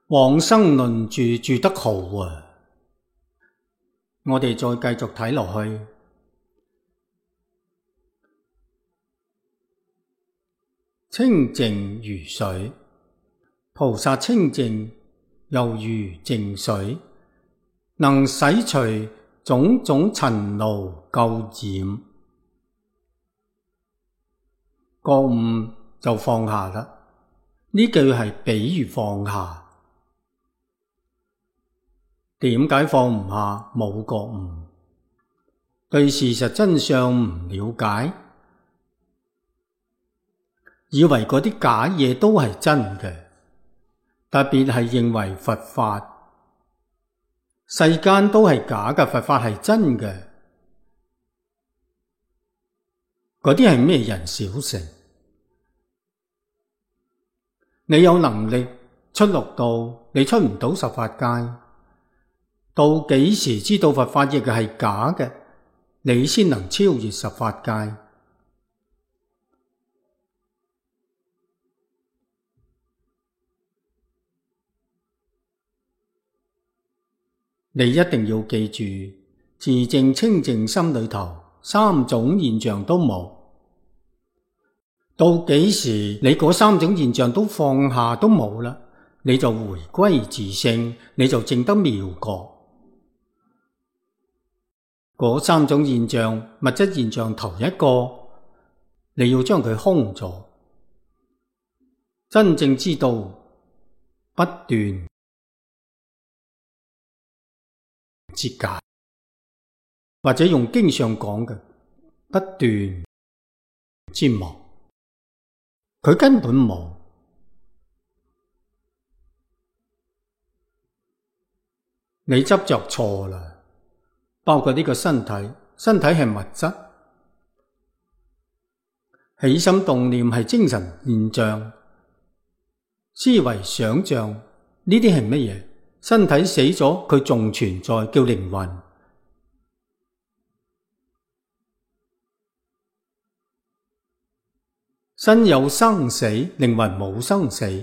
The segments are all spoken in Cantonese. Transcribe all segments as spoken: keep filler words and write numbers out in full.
往生論注注得好啊！我哋再繼續睇落去。清淨如水，菩薩清淨猶如淨水，能洗除種種塵勞垢染。覺悟就放下啦，呢句係比喻放下。點解放唔下？冇覺悟，對事實真相唔了解，以為嗰啲假嘢都係真嘅，特別係認為佛法世間都係假嘅，佛法係真嘅。嗰啲係咩人小乘？你有能力出六道，你出唔到十法界。到幾時知道佛法亦係假嘅，你先能超越十法界。你一定要記住，自證清淨心裏頭三種現象都冇。到幾時你嗰三種現象都放下都冇啦，你就回歸自性，你就證得妙覺。嗰三種現象，物質現象頭一個，你要將佢空咗，真正知道不斷之解，或者用經上講嘅不斷之無，佢根本冇。你執着錯啦。包括呢個身體，身體係物質，起心動念係精神現象，思維想象呢啲係乜嘢？身體死咗，佢仲存在，叫靈魂。身有生死，靈魂冇生死。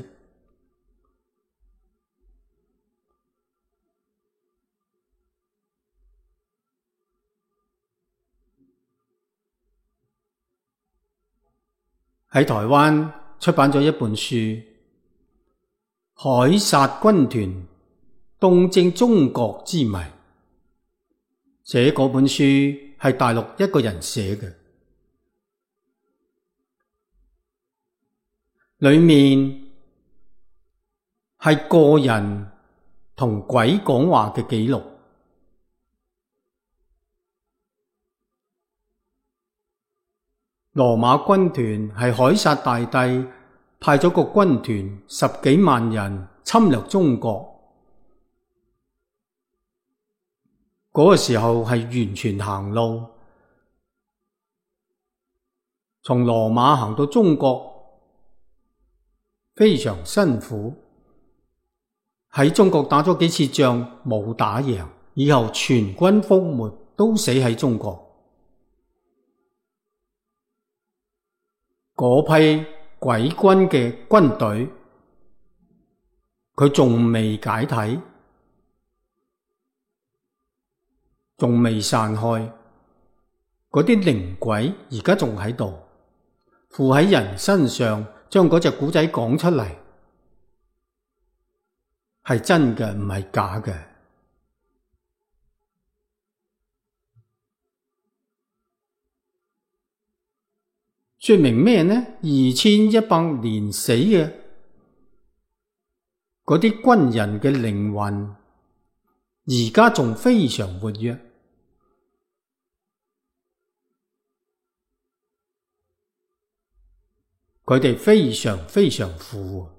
喺台灣出版咗一本書《海薩軍團東征中國之謎》，寫嗰本書係大陸一個人寫嘅，裏面係個人同鬼講話嘅記錄。羅馬軍團係凱撒大帝派咗個軍團十幾萬人侵略中國，嗰個時候係完全行路，從羅馬行到中國非常辛苦，喺中國打咗幾次仗冇打贏，以後全軍覆沒，都死喺中國。嗰批鬼軍嘅軍隊，佢仲未解體，仲未散開。嗰啲靈鬼而家仲喺度，附喺人身上，將嗰隻古仔講出嚟，係真嘅，唔係假嘅。說明咩呢？二千一百年死嘅嗰啲軍人嘅靈魂，而家仲非常活躍。佢哋非常非常苦，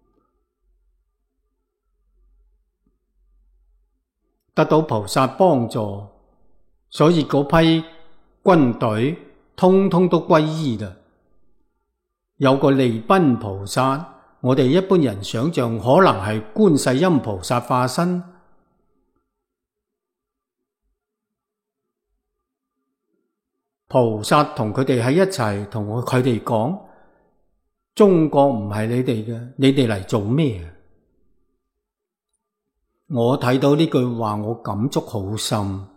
得到菩薩幫助，所以嗰批軍隊通通都皈依啦。有個利賓菩薩，我哋一般人想象可能係觀世音菩薩化身。菩薩同佢哋喺一齊，同佢哋講：中國唔係你哋嘅，你哋嚟做咩？ 我睇到呢句話，我感觸好深，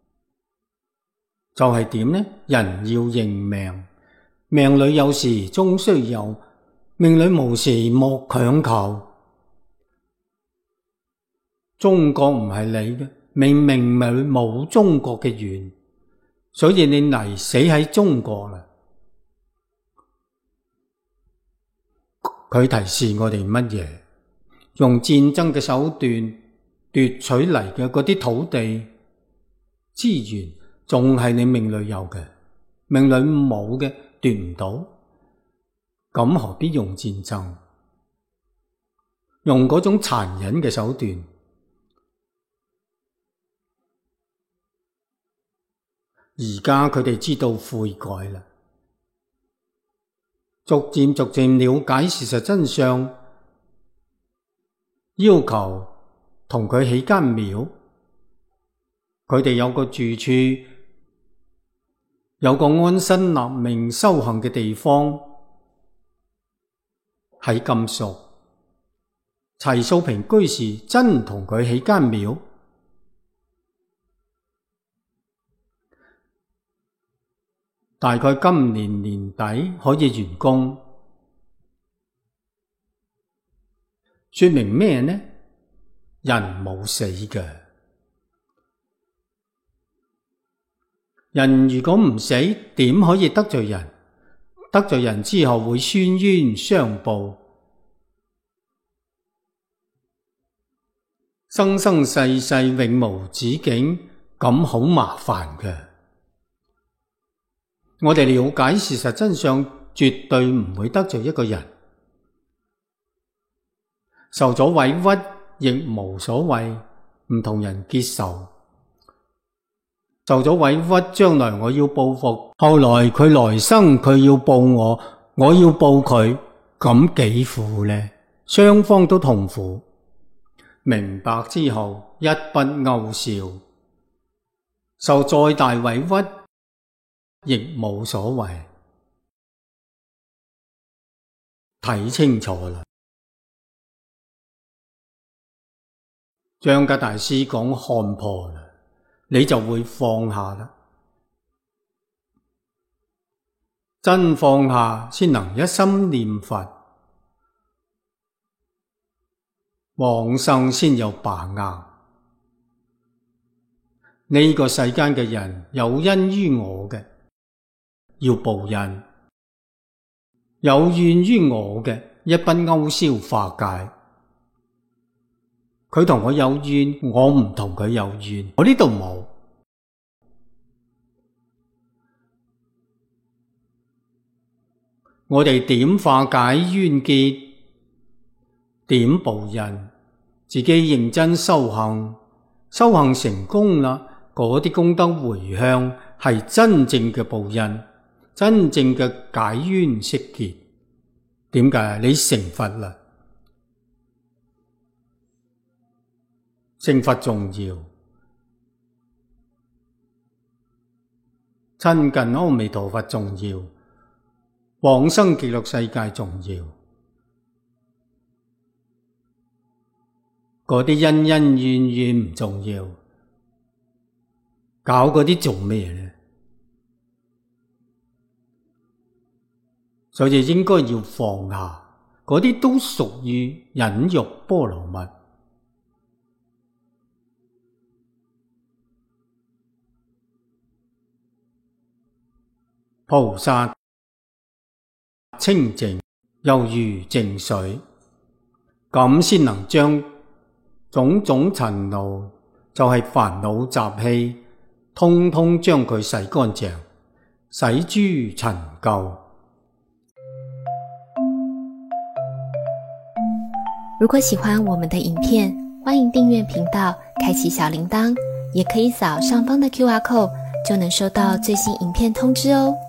就係點呢？人要認命，命裏有時終須有，命裏無時莫強求。中國唔係你嘅，明明咪冇中國嘅緣，所以你嚟死喺中國啦。佢提示我哋乜嘢？用戰爭嘅手段奪取嚟嘅嗰啲土地資源，仲係你命裏有嘅，命裏冇嘅奪唔到，咁何必用戰爭？用嗰種殘忍嘅手段。而家佢哋知道悔改啦，逐漸逐漸了解事實真相，要求同佢起間廟。佢哋有個住處，有個安身立命修行嘅地方，喺甘肅。齊素萍居士真同佢起間廟。大概今年年底可以完工，說明咩呢？人冇死嘅，人如果唔死，點可以得罪人？得罪人之後會宣冤相報，生生世世永無止境，咁好麻煩嘅。我哋了解事實真相，絕對唔會得罪一個人。受咗委屈亦無所謂，唔同人結仇。受咗委屈，將來我要報復，後來佢來生佢要報我，我要報佢，咁幾苦呢？雙方都痛苦。明白之後，一筆勾銷。受再大委屈亦冇所謂，睇清楚啦。張家大師講看破啦，你就會放下啦。真放下，先能一心念佛，往生先有把握。呢個世間嘅人有恩於我嘅，要報恩；有怨於我嘅，一筆勾銷化解。佢同我有怨，我唔同佢有怨，我呢度冇。我哋點化解冤結，點報恩？自己認真修行，修行成功啦，嗰啲功德回向係真正嘅報恩，真正嘅解冤釋結。點解？你成佛啦，成佛重要，親近阿彌陀佛重要，往生極樂世界重要。嗰啲恩恩怨怨唔重要，搞嗰啲做咩呢？所以應該要放下，嗰啲都屬於忍辱波羅蜜。菩薩清淨猶如淨水，咁先能將種種塵勞，就係煩惱習氣，通通將佢洗乾淨，洗諸塵垢。 如果喜歡我們的影片，歡迎訂閱頻道，開啟小鈴鐺，也可以掃上方的 Q R code，就能收到最新影片通知哦。